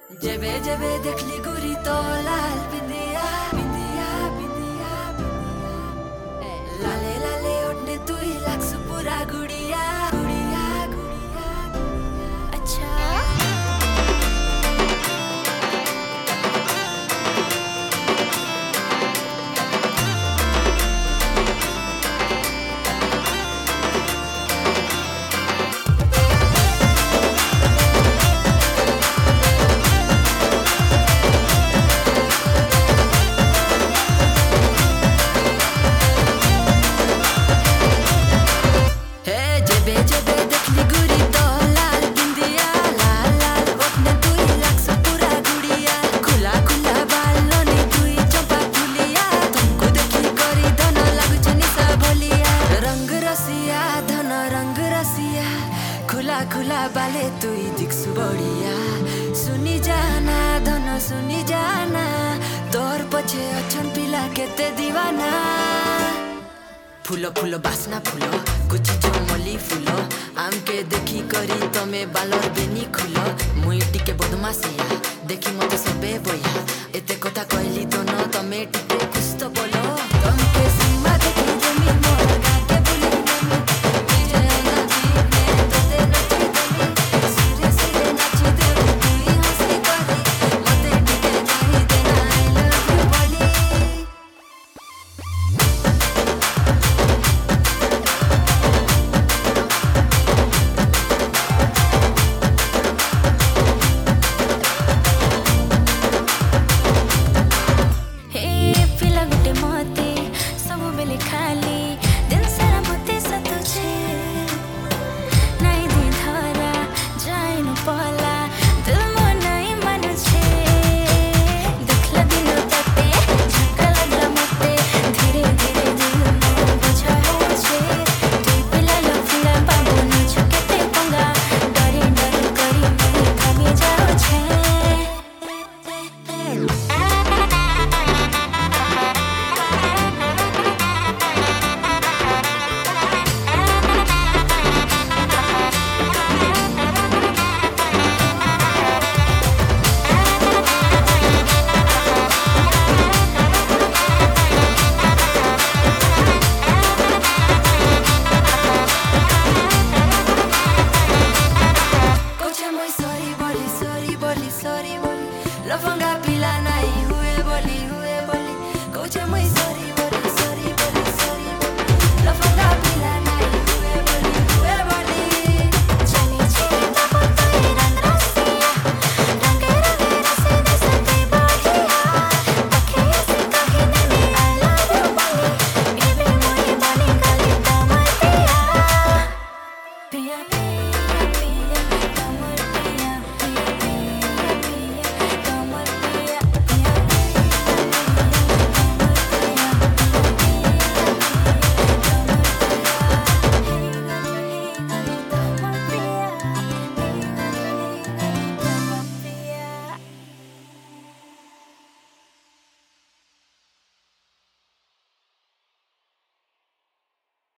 जेबे जेबे देखली गुरी तो लाल बिंदिया बिंदिया बिंदिया बिंदिया लाले लाले ओढ़ने तू ही लागसु पूरा गुड़िया गुड़िया गुड़िया अच्छा खुला खुला बाले तुई दिक्सु बढिया सुनी जाना धन सुनी जाना तोर पछे अछन पिला केते दीवाना फूलो फूलो बासना फूलो कुछ चमली फूलो आम के देखी करी तमे बालर बेनी खुलो मुई टिके बदमासिया देखी मते सबे बया एते कथा कहली तो न तमे टिके कुछ तो बोलो तमके सीमा देखी जमी मोर गाके बुली sorry, sorry, sorry, sorry, sorry,